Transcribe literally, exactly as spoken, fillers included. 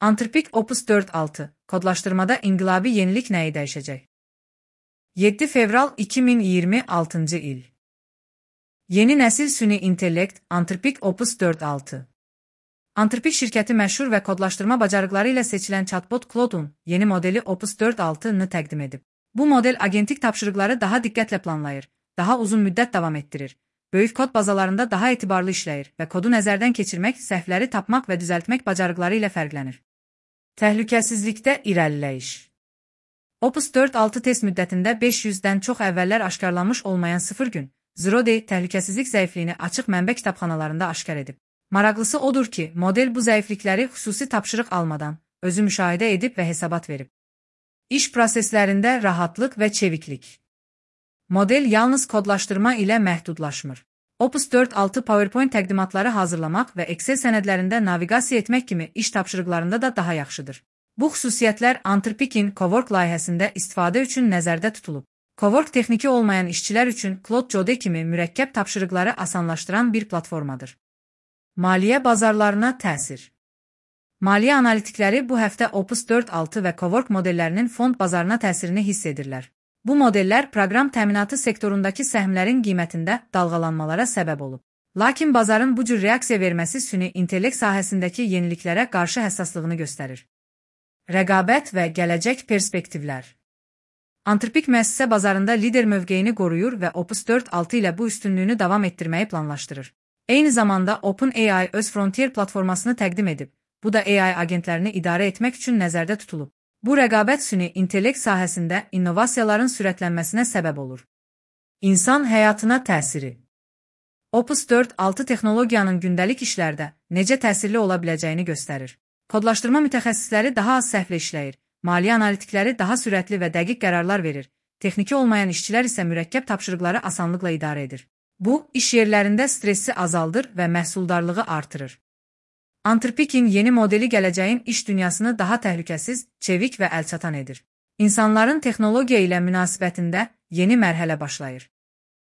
Anthropic Opus dört altı, kodlaştırmada inqilabi yenilik nəyi dəyişəcək? yeddi fevral iki min iyirmi altıncı il. Yeni nəsil süni intellekt Anthropic Opus dört altı. Anthropic şirkəti məşhur və kodlaşdırma bacarıqları ilə seçilən chatbot Claude'un yeni modeli Opus dört altı-nı təqdim edib. Bu model agentik tapşırıqları daha diqqətlə planlayır, daha uzun müddət davam etdirir, böyük kod bazalarında daha etibarlı işləyir və kodu nəzərdən keçirmək, səhvləri tapmaq və düzəltmək bacarıqları ilə fərqlənir. Təhlükəsizlikdə irəliləyiş. Opus dört altı test müddətində beş yüzdən çox əvvəllər aşkarlanmış olmayan sıfır gün, Zero Day təhlükəsizlik zəifliyini açıq mənbə kitabxanalarında aşkar edib. Maraqlısı odur ki, model bu zəiflikləri xüsusi tapşırıq almadan, özü müşahidə edib və hesabat verib. İş proseslərində rahatlıq və çeviklik. Model yalnız kodlaşdırma ilə məhdudlaşmır. Opus dört altı PowerPoint təqdimatları hazırlamaq və Excel sənədlərində naviqasiya etmək kimi iş tapşırıqlarında da daha yaxşıdır. Bu xüsusiyyətlər Anthropic'in Cowork layihəsində istifadə üçün nəzərdə tutulub. Cowork texniki olmayan işçilər üçün Claude Code kimi mürəkkəb tapşırıqları asanlaşdıran bir platformadır. Maliyyə bazarlarına təsir. Maliyyə analitikləri bu həftə Opus dört altı və Cowork modellərinin fond bazarına təsirini hiss edirlər. Bu modellər proqram təminatı sektorundakı səhmlərin qiymətində dalğalanmalara səbəb olub. Lakin bazarın bu cür reaksiya verməsi süni intellekt sahəsindəki yeniliklərə qarşı həssaslığını göstərir. Rəqabət və gələcək perspektivlər. Anthropic müəssisə bazarında lider mövqeyini qoruyur və Opus dört altı ilə bu üstünlüyünü davam etdirməyi planlaşdırır. Eyni zamanda OpenAI öz Frontier platformasını təqdim edib. Bu da A I agentlərini idarə etmək üçün nəzərdə tutulub. Bu rəqabət süni intellekt sahəsində innovasiyaların sürətlənməsinə səbəb olur. İnsan həyatına təsiri. Opus dört altı texnologiyanın gündəlik işlərdə necə təsirli ola biləcəyini göstərir. Kodlaşdırma mütəxəssisləri daha az səhvlə işləyir, maliyyə analitikləri daha sürətli və dəqiq qərarlar verir, texniki olmayan işçilər isə mürəkkəb tapşırıqları asanlıqla idarə edir. Bu, iş yerlərində stressi azaldır və məhsuldarlığı artırır. Anthropic'in yeni modeli gələcəyin iş dünyasını daha təhlükəsiz, çevik və əlçatan edir. İnsanların texnologiya ilə münasibətində yeni mərhələ başlayır.